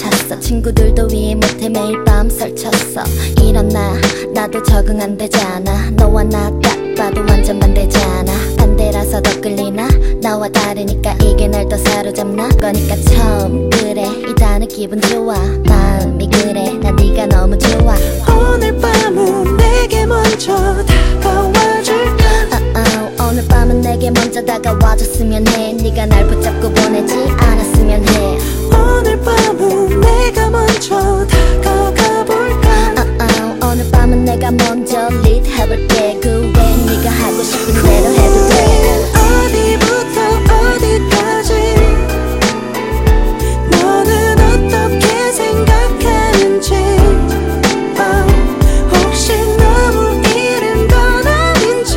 찼어. 친구들도 이해 못해 매일 밤 설쳤어. 이런 나도 적응 안 되잖아. 너와 나 딱 봐도 완전 반대잖아. 반대라서 더 끌리나? 나와 다르니까 이게 날 더 사로잡나? 거니까 처음 그래 이다는 기분 좋아. 마음이 그래 난 네가 너무 좋아. 오늘 밤은 내게 먼저 다가와줄까? 오늘 밤은 내게 먼저 다가와줬으면 해. 네가 날 붙잡고 보내지 않았으면 해. 오늘 밤은 내가 먼저 다가가볼까? 오늘 밤은 내가 먼저 리드 해볼게. 그 외에 네가 하고 싶은 대로 해도 돼. 어디부터 어디까지 너는 어떻게 생각하는지 혹시 너무 이른 건 아닌지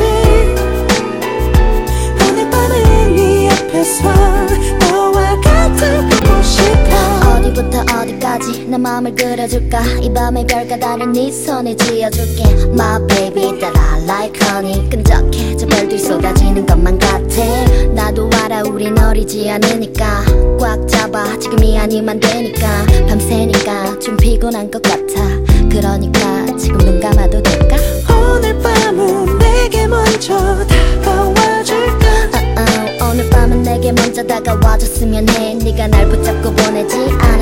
오늘 밤은 네 앞에서 너와 같이 보고 싶어. 어디부터 어디까지 내 맘을 그려줄까? 이 밤의 별과 다른 네 손에 쥐어줄게. My baby that I like honey. 끈적해 저 별들 쏟아지는 것만 같아. 나도 알아 우린 어리지 않으니까 꽉 잡아 지금이 아니면 되니까. 밤새니까 좀 피곤한 것 같아. 그러니까 지금 눈 감아도 될까? 오늘 밤은 내게 먼저 다가와줄까? 오늘 밤은 내게 먼저 다가와줬으면 해. 네가 날 붙잡고 보내지 않아